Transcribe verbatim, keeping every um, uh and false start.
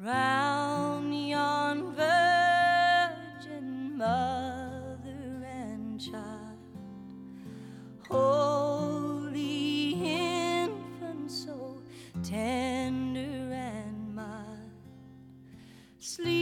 round yon virgin mother and child, holy infant, so tender and mild, sleep